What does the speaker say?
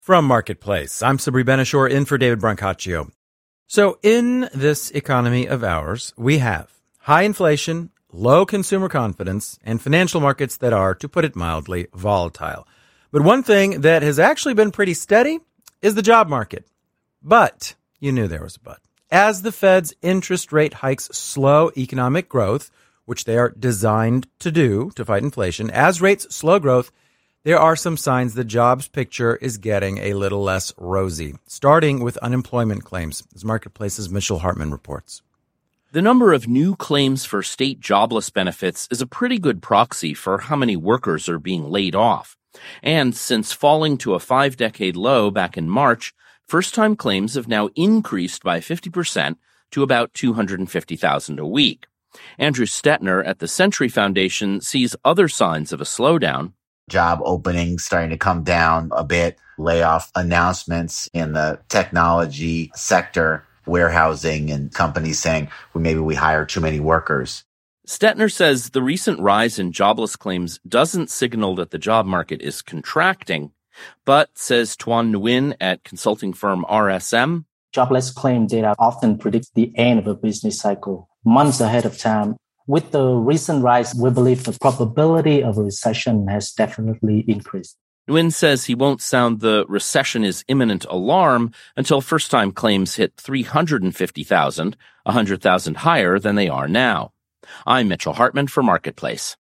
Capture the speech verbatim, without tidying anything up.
From Marketplace, I'm Sabri Benishore in for David Brancaccio. So in this economy of ours, we have high inflation, low consumer confidence, and financial markets that are, to put it mildly, volatile. But one thing that has actually been pretty steady is the job market. But, you knew there was a but. As the Fed's interest rate hikes slow economic growth, which they are designed to do to fight inflation, as rates slow growth, there are some signs the jobs picture is getting a little less rosy, starting with unemployment claims, as Marketplace's Mitchell Hartman reports. The number of new claims for state jobless benefits is a pretty good proxy for how many workers are being laid off. And since falling to a five-decade low back in March, first-time claims have now increased by fifty percent to about two hundred fifty thousand a week. Andrew Stetner at the Century Foundation sees other signs of a slowdown. Job openings starting to come down a bit, layoff announcements in the technology sector, warehousing, and companies saying, well, maybe we hire too many workers. Stetner says the recent rise in jobless claims doesn't signal that the job market is contracting, but, says Tuan Nguyen at consulting firm R S M, jobless claim data often predicts the end of a business cycle months ahead of time. With the recent rise, we believe the probability of a recession has definitely increased. Nguyen says he won't sound the recession is imminent alarm until first-time claims hit three hundred fifty thousand, one hundred thousand higher than they are now. I'm Mitchell Hartman for Marketplace.